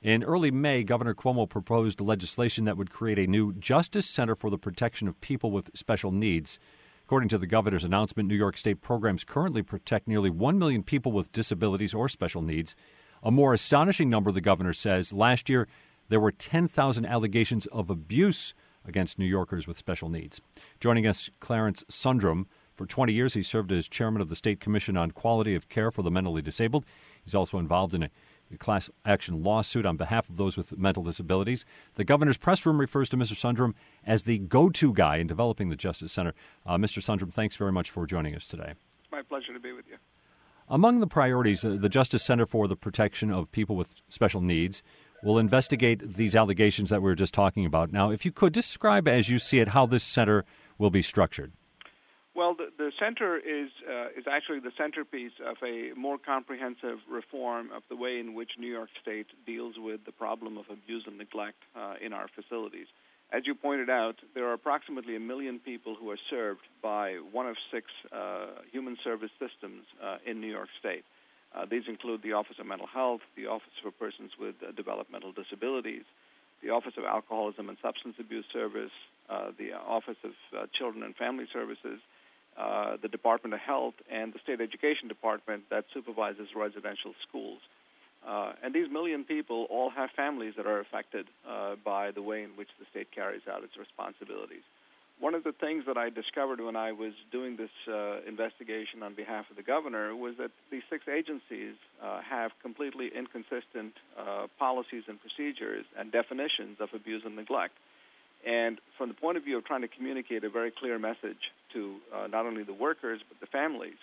In early May, Governor Cuomo proposed legislation that would create a new Justice Center for the Protection of People with Special Needs. According to the governor's announcement, New York State programs currently protect nearly 1 million people with disabilities or special needs. A more astonishing number, the governor says. Last year, there were 10,000 allegations of abuse against New Yorkers with special needs. Joining us, Clarence Sundrum. For 20 years, he served as chairman of the State Commission on Quality of Care for the Mentally Disabled. He's also involved in a class action lawsuit on behalf of those with mental disabilities. The governor's press room refers to Mr. Sundrum as the go-to guy in developing the Justice Center. Mr. Sundrum, thanks very much for joining us today. It's my pleasure to be with you. Among the priorities, the Justice Center for the Protection of People with Special Needs will investigate these allegations that we were just talking about. Now, if you could describe as you see it how this center will be structured. Well, the center is actually the centerpiece of a more comprehensive reform of the way in which New York State deals with the problem of abuse and neglect in our facilities. As you pointed out, there are approximately 1 million people who are served by one of 6 human service systems in New York State. These include the Office of Mental Health, the Office for Persons with Developmental Disabilities, the Office of Alcoholism and Substance Abuse Service, the Office of Children and Family Services, the Department of Health, and the State Education Department that supervises residential schools. And these 1 million people all have families that are affected by the way in which the state carries out its responsibilities. One of the things that I discovered when I was doing this investigation on behalf of the governor was that these 6 agencies have completely inconsistent policies and procedures and definitions of abuse and neglect. And from the point of view of trying to communicate a very clear message to not only the workers but the families,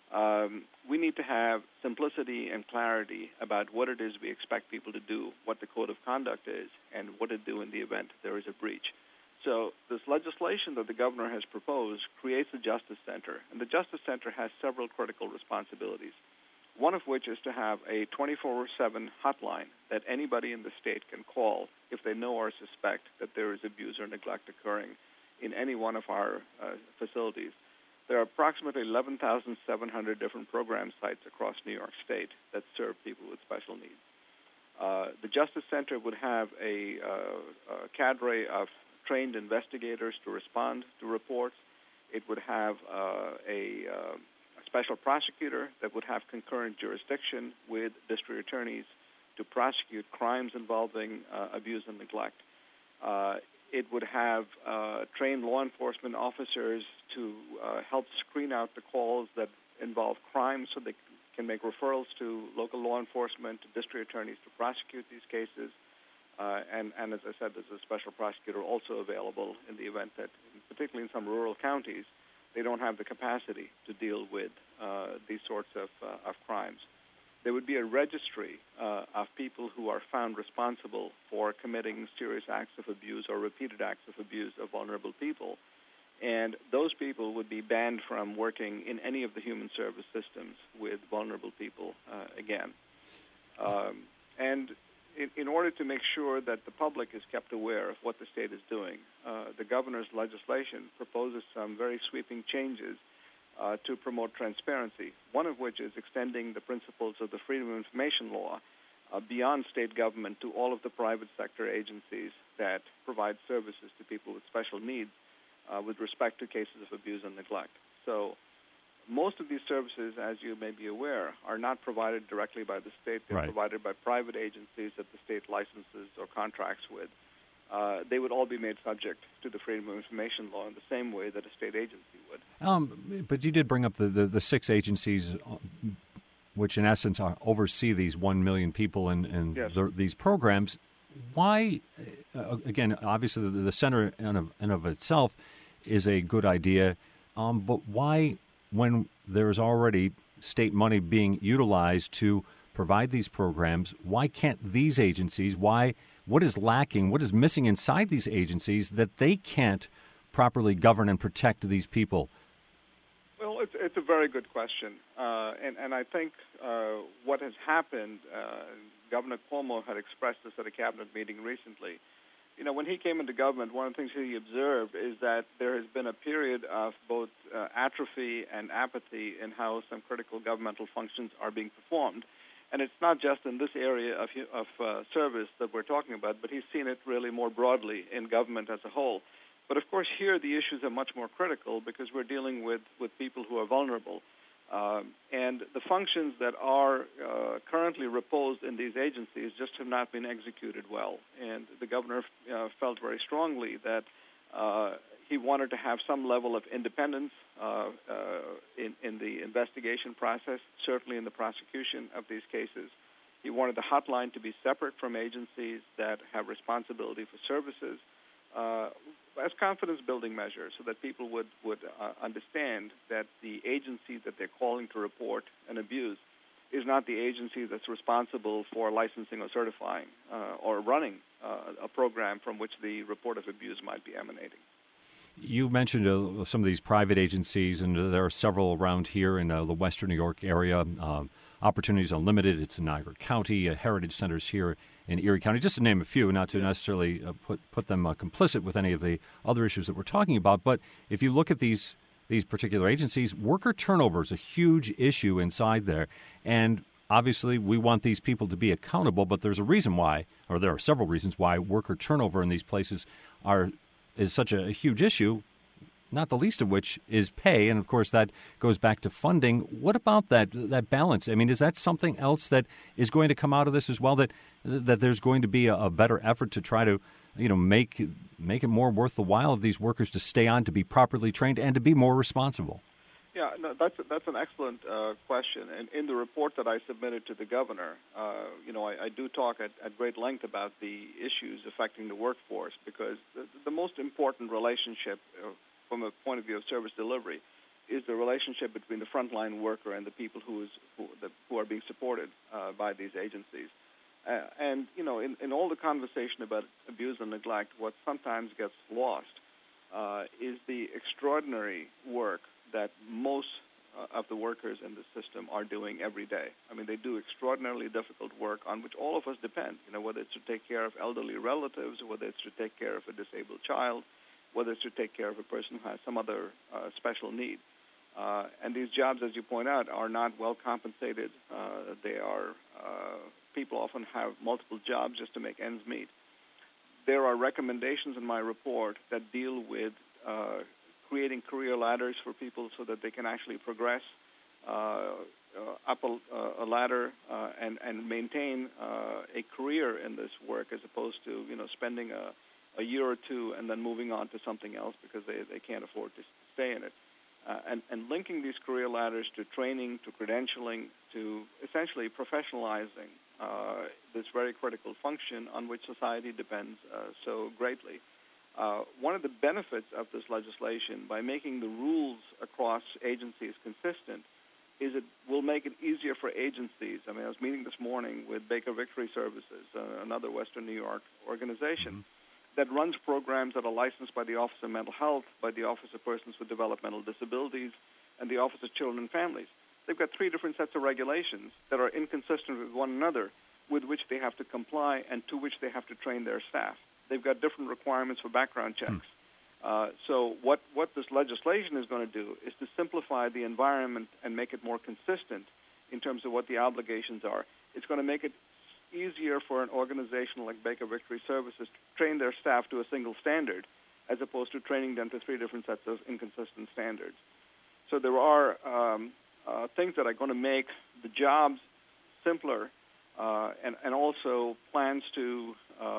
we need to have simplicity and clarity about what it is we expect people to do, what the code of conduct is, and what to do in the event there is a breach. So this legislation that the governor has proposed creates a Justice Center, and the Justice Center has several critical responsibilities, one of which is to have a 24/7 hotline that anybody in the state can call if they know or suspect that there is abuse or neglect occurring in any one of our facilities. There are approximately 11,700 different program sites across New York State that serve people with special needs. The Justice Center would have a cadre of trained investigators to respond to reports. It would have a special prosecutor that would have concurrent jurisdiction with district attorneys to prosecute crimes involving abuse and neglect. It would have trained law enforcement officers to help screen out the calls that involve crimes so they can make referrals to local law enforcement, to district attorneys to prosecute these cases. And as I said, there's a special prosecutor also available in the event that, particularly in some rural counties, they don't have the capacity to deal with these sorts of crimes. There would be a registry of people who are found responsible for committing serious acts of abuse or repeated acts of abuse of vulnerable people. And those people would be banned from working in any of the human service systems with vulnerable people again. And in order to make sure that the public is kept aware of what the state is doing, the governor's legislation proposes some very sweeping changes to promote transparency, one of which is extending the principles of the Freedom of Information Law beyond state government to all of the private sector agencies that provide services to people with special needs with respect to cases of abuse and neglect. So most of these services, as you may be aware, are not provided directly by the state. They're provided by private agencies that the state licenses or contracts with. They would all be made subject to the Freedom of Information Law in the same way that a state agency would. But you did bring up the 6 agencies which, in essence, oversee these 1 million people and yes. These programs. Why, again, obviously the center in and of itself is a good idea, but why, when there is already state money being utilized to provide these programs, why can't these agencies, what is lacking, what is missing inside these agencies that they can't properly govern and protect these people? Well, it's a very good question. And I think what has happened, Governor Cuomo had expressed this at a cabinet meeting recently. You know, when he came into government, one of the things he observed is that there has been a period of both atrophy and apathy in how some critical governmental functions are being performed. And it's not just in this area of service that we're talking about, but he's seen it really more broadly in government as a whole. But of course, here the issues are much more critical because we're dealing with people who are vulnerable. And the functions that are currently reposed in these agencies just have not been executed well. And the governor felt very strongly that he wanted to have some level of independence in the investigation process, certainly in the prosecution of these cases. He wanted the hotline to be separate from agencies that have responsibility for services as confidence-building measures so that people would understand that the agency that they're calling to report an abuse is not the agency that's responsible for licensing or certifying or running a program from which the report of abuse might be emanating. You mentioned some of these private agencies, and there are several around here in the Western New York area. Opportunities Unlimited, it's in Niagara County, Heritage Centers here in Erie County, just to name a few, not to necessarily put them complicit with any of the other issues that we're talking about. But if you look at these particular agencies, worker turnover is a huge issue inside there. And obviously, we want these people to be accountable, but there's a reason why, or there are several reasons why worker turnover in these places is such a huge issue, not the least of which is pay. And, of course, that goes back to funding. What about that balance? I mean, is that something else that is going to come out of this as well, that there's going to be a better effort to try to, make it more worth the while of these workers to stay on, to be properly trained, and to be more responsible? Yeah, no, that's an excellent question. And in the report that I submitted to the governor, I do talk at great length about the issues affecting the workforce because the most important relationship from a point of view of service delivery is the relationship between the frontline worker and the people who are being supported by these agencies. And in all the conversation about abuse and neglect, what sometimes gets lost is the extraordinary work that most of the workers in the system are doing every day. I mean, they do extraordinarily difficult work on which all of us depend, whether it's to take care of elderly relatives, whether it's to take care of a disabled child, whether it's to take care of a person who has some other special need. And these jobs, as you point out, are not well compensated. People often have multiple jobs just to make ends meet. There are recommendations in my report that deal with creating career ladders for people so that they can actually progress up a ladder and maintain a career in this work as opposed to spending a year or two and then moving on to something else because they can't afford to stay in it. And linking these career ladders to training, to credentialing, to essentially professionalizing this very critical function on which society depends so greatly. One of the benefits of this legislation, by making the rules across agencies consistent, is it will make it easier for agencies. I mean, I was meeting this morning with Baker Victory Services, another Western New York organization that runs programs that are licensed by the Office of Mental Health, by the Office of Persons with Developmental Disabilities, and the Office of Children and Families. They've got 3 different sets of regulations that are inconsistent with one another, with which they have to comply and to which they have to train their staff. They've got different requirements for background checks. So what this legislation is going to do is to simplify the environment and make it more consistent in terms of what the obligations are. It's going to make it easier for an organization like Baker Victory Services to train their staff to a single standard as opposed to training them to 3 different sets of inconsistent standards. So there are things that are going to make the jobs simpler and also plans to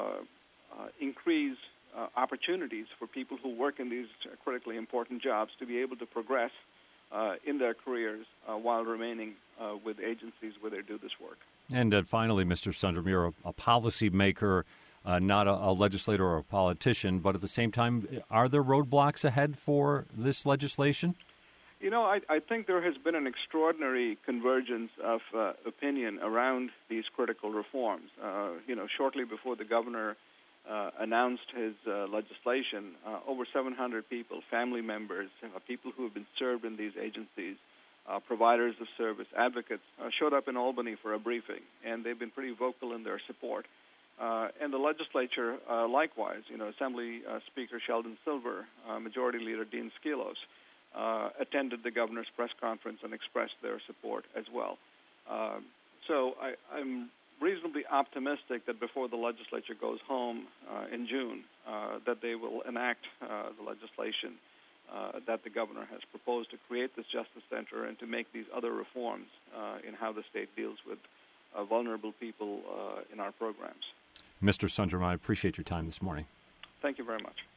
increase opportunities for people who work in these critically important jobs to be able to progress in their careers while remaining with agencies where they do this work. And finally, Mr. Sundram, you're a policymaker, not a legislator or a politician, but at the same time, are there roadblocks ahead for this legislation? I think there has been an extraordinary convergence of opinion around these critical reforms. Shortly before the governor announced his legislation, over 700 people, family members, people who have been served in these agencies, providers of service, advocates, showed up in Albany for a briefing, and they've been pretty vocal in their support. And the legislature, likewise, Assembly Speaker Sheldon Silver, Majority Leader Dean Skelos, attended the governor's press conference and expressed their support as well. So I'm reasonably optimistic that before the legislature goes home in June, that they will enact the legislation that the governor has proposed to create this Justice Center and to make these other reforms in how the state deals with vulnerable people in our programs. Mr. Sundaram, I appreciate your time this morning. Thank you very much.